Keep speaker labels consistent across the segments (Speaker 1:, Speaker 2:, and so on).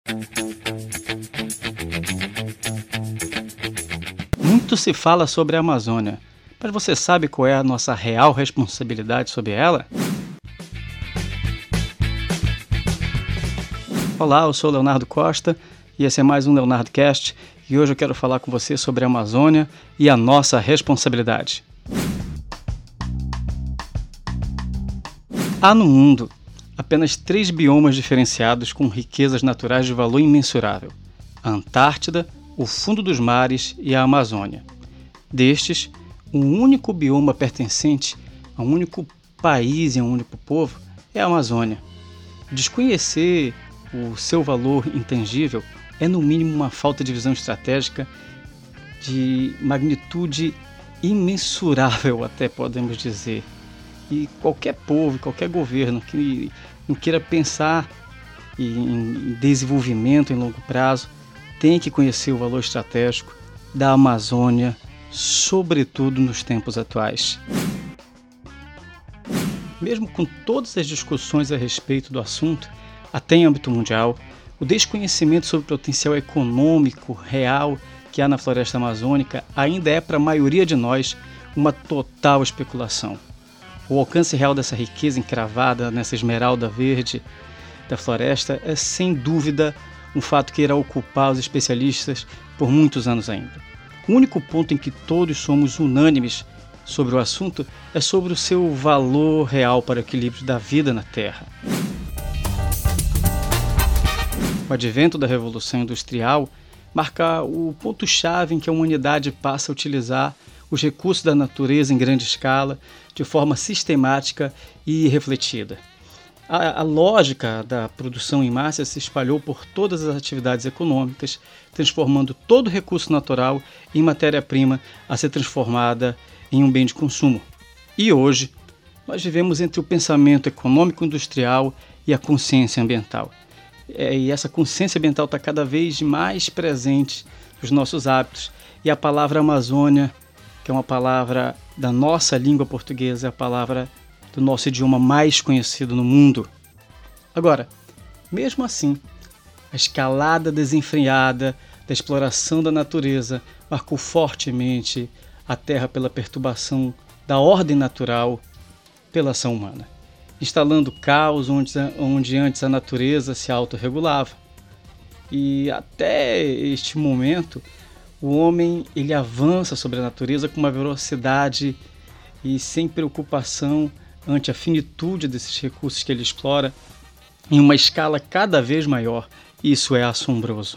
Speaker 1: Muito se fala sobre a Amazônia, mas você sabe qual é a nossa real responsabilidade sobre ela? Olá, eu sou Leonardo Costa e esse é mais um Leonardo Cast e hoje eu quero falar com você sobre a Amazônia e a nossa responsabilidade. Há no mundo apenas 3 biomas diferenciados com riquezas naturais de valor imensurável: a Antártida, o fundo dos mares e a Amazônia. Destes, um único bioma pertencente a um único país e a um único povo é a Amazônia. Desconhecer o seu valor intangível é no mínimo uma falta de visão estratégica de magnitude imensurável, até podemos dizer. E qualquer povo, qualquer governo que não queira pensar em desenvolvimento em longo prazo tem que conhecer o valor estratégico da Amazônia, sobretudo nos tempos atuais. Mesmo com todas as discussões a respeito do assunto, até em âmbito mundial, o desconhecimento sobre o potencial econômico real que há na floresta amazônica ainda é para a maioria de nós uma total especulação. O alcance real dessa riqueza encravada nessa esmeralda verde da floresta é sem dúvida um fato que irá ocupar os especialistas por muitos anos ainda. O único ponto em que todos somos unânimes sobre o assunto é sobre o seu valor real para o equilíbrio da vida na Terra. O advento da Revolução Industrial marca o ponto-chave em que a humanidade passa a utilizar os recursos da natureza em grande escala, de forma sistemática e refletida. A lógica da produção em massa se espalhou por todas as atividades econômicas, transformando todo recurso natural em matéria-prima a ser transformada em um bem de consumo. E hoje, nós vivemos entre o pensamento econômico-industrial e a consciência ambiental. E essa consciência ambiental está cada vez mais presente nos nossos hábitos. E a palavra Amazônia, que é uma palavra da nossa língua portuguesa, é a palavra do nosso idioma mais conhecido no mundo. Agora, mesmo assim, a escalada desenfreada da exploração da natureza marcou fortemente a Terra pela perturbação da ordem natural pela ação humana, instalando caos onde antes a natureza se autorregulava. E até este momento, o homem ele avança sobre a natureza com uma velocidade e sem preocupação ante a finitude desses recursos que ele explora em uma escala cada vez maior. Isso é assombroso.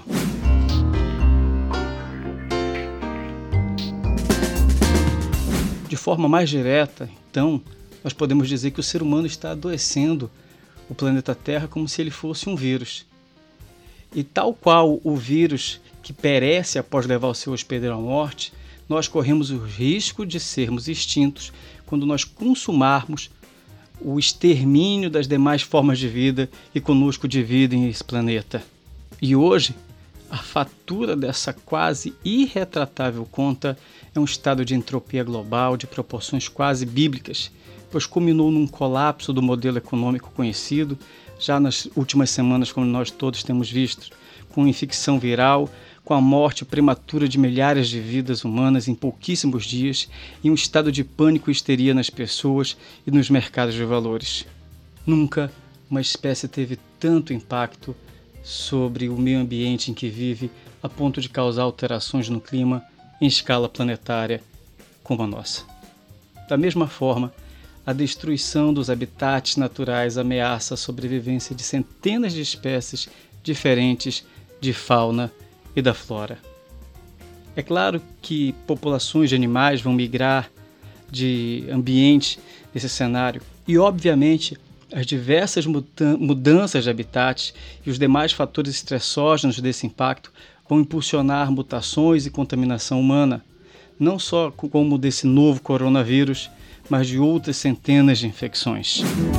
Speaker 1: De forma mais direta, então, nós podemos dizer que o ser humano está adoecendo o planeta Terra como se ele fosse um vírus. E tal qual o vírus que perece após levar o seu hospedeiro à morte, nós corremos o risco de sermos extintos quando nós consumarmos o extermínio das demais formas de vida e conosco dividem esse planeta. E hoje, a fatura dessa quase irretratável conta é um estado de entropia global de proporções quase bíblicas, pois culminou num colapso do modelo econômico conhecido, já nas últimas semanas, como nós todos temos visto, com infecção viral, com a morte prematura de milhares de vidas humanas em pouquíssimos dias, e um estado de pânico e histeria nas pessoas e nos mercados de valores. Nunca uma espécie teve tanto impacto sobre o meio ambiente em que vive, a ponto de causar alterações no clima em escala planetária como a nossa. Da mesma forma, a destruição dos habitats naturais ameaça a sobrevivência de centenas de espécies diferentes de fauna e da flora. É claro que populações de animais vão migrar de ambiente nesse cenário e, obviamente, as diversas mudanças de habitats e os demais fatores estressógenos desse impacto vão impulsionar mutações e contaminação humana, não só como desse novo coronavírus, mas de outras centenas de infecções.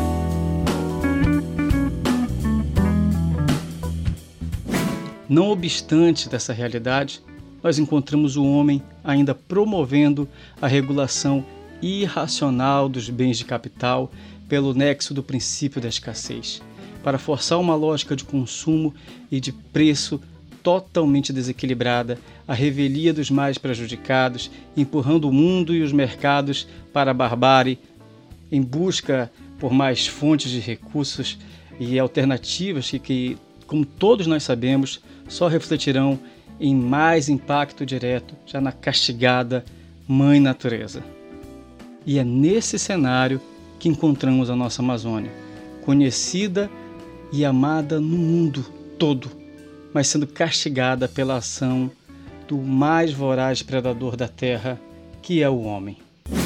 Speaker 1: Não obstante dessa realidade, nós encontramos o homem ainda promovendo a regulação irracional dos bens de capital pelo nexo do princípio da escassez, para forçar uma lógica de consumo e de preço totalmente desequilibrada, a revelia dos mais prejudicados, empurrando o mundo e os mercados para a barbárie, em busca por mais fontes de recursos e alternativas que, como todos nós sabemos, só refletirão em mais impacto direto já na castigada Mãe Natureza. E é nesse cenário que encontramos a nossa Amazônia, conhecida e amada no mundo todo, mas sendo castigada pela ação do mais voraz predador da Terra, que é o homem.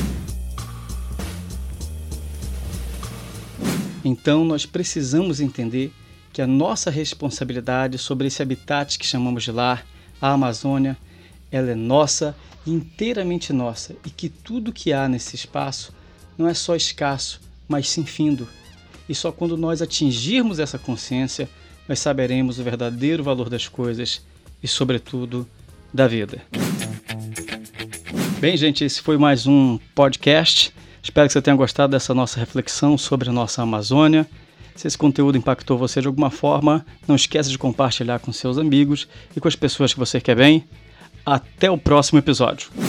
Speaker 1: Então nós precisamos entender que a nossa responsabilidade sobre esse habitat que chamamos de lar, a Amazônia, ela é nossa e inteiramente nossa, e que tudo que há nesse espaço não é só escasso, mas sim findo. E só quando nós atingirmos essa consciência, nós saberemos o verdadeiro valor das coisas e, sobretudo, da vida. Bem, gente, esse foi mais um podcast. Espero que você tenha gostado dessa nossa reflexão sobre a nossa Amazônia. Se esse conteúdo impactou você de alguma forma, não esqueça de compartilhar com seus amigos e com as pessoas que você quer bem. Até o próximo episódio.